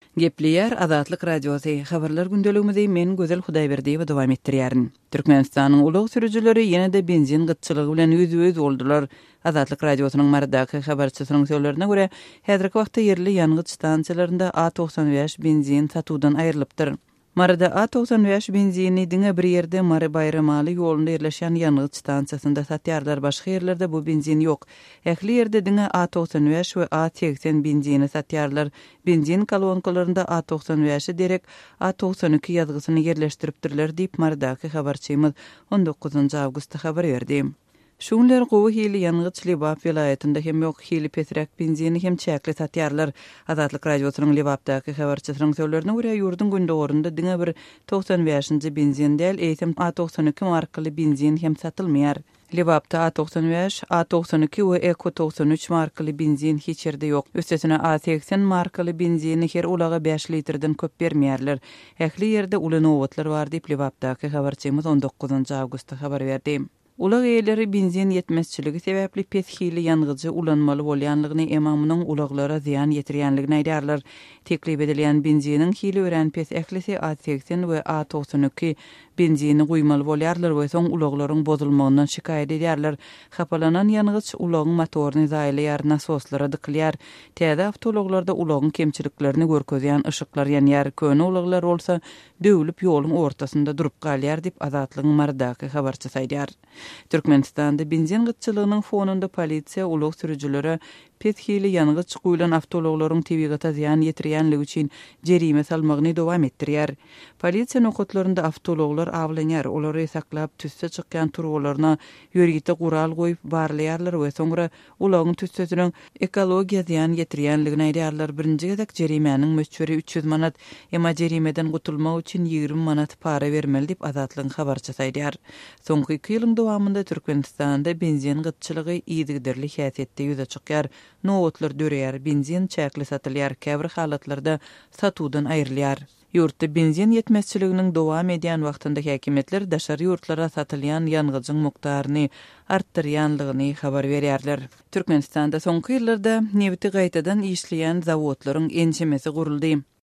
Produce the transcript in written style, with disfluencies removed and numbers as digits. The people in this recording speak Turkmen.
Gepliyer Azatlyk Radiosu habarlar gündeligimizde men Gözel Hudaýberdiýew dowam etdirýärin. Türkmenistanyň ulug sürüjüleri ýene-de benzin gytçylygy bilen üz-üz boldular. Azatlyk Radiosynyň maradaky habarçysynyň söýlerine görä, häzirki wagtda ýerli ýangıç stansiýalaryndə A95 benzin satuwdan aýrylypdyr. Marada A95 benzini diňe bir ýerde Mary Bayramaly ýolunda ýerleşen ýangıç stansiýasynda satýarlar, başga ýerlerde bu benzin ýok. Ähli ýerde diňe A95 we A80 benzini satýarlar. Benzin kolonkalarynda A95 derek A92 ýazgysyny ýerleşdiripdirler diýip maradaky habarçymyz 19 awgustda habar berdi. Şunlar gowy hili ýangıç Libap vilayetinde hem ýok hili petrak benzini hem çäkli satýarlar. Azatlyk Radiosynyň Libapdaky habarçysynyň söýlerine görä ýurdun gündogorunda diňe bir 95-nji benzin däl, eýsem A92 markaly benzin hem satylmaýar. Libapda A95, A92 we Eko93 markaly benzin hiç ýerde ýok. Üstesine A80 markaly benzini her ulaga 5 litrden köp bermeýärler. Ähli ýerde uly nowatlar bar diýip Libapdaky habarçymyz 19 awgustda habar berdi. Ulag eýleri benzin ýetmezçiligi sebäpli pethili ýangıjy ulanmaly bolýanlygyny emamynyň ulaglara ziýan ýetirýänligini aýdarlar. Teklip edilen benziniň hili ören peth ählisi A80 we A92 benzini guýmaly bolýarlar we soň ulaglaryň bozulmagyny şikaýet edýärler. Hapalanan ýangıç ulagyň motoryny zaýlaýar, nasoslara dykylýar. Täze awtologlarda ulagyň kemçiliklerini görkezýän ışyklar ýanýar. Köne ulaglar bolsa döwülip ýoluň ortasynda durup galýar diýip Azatlygyň maradaky habarçysy aýdýar. Türkmenistanda benzin gytçylygynyň fonunda polisiýa ulug sürüjülere pethili ýangıç guýulan awtologlaryň tebigata ziýan ýetirýänligi üçin jerime salmagyny dowam etdirýär. Polisiýa nokatlarynda awtologlar awlanýar, olary saklap tüsse çykýan turgularyna ýörgite gural goýup barlaýarlar we soňra ulagyň tüssesiniň ekologiýa ziýan ýetirýänligini aýdarlar. Birinji gezek jerimäniň möçberi 300 manat, emma jerimeden gutulmak üçin 20 manat para bermeli diýip Azatlygyň habarçysy aýdýar. Soňky 2 ýylyň dowamında Türkmenistanda benzin gytçylygy ýygyderli häsiýetde ýüze çykýar. Nowatlar döreýär, benzin çäkli satylýar, käbir halatlarda satuwdan aýrylýar. Ýurtda benzin ýetmezçiliginiň dowam edýän wagtynda häkimetler daşary ýurtlara satylýan ýangıjyň mukdaryny artdyrýanlygyny habar berýärler. Türkmenistanda soňky ýyllarda nefti gaýtadan işleýän zawodlaryň ençemesi guruldy.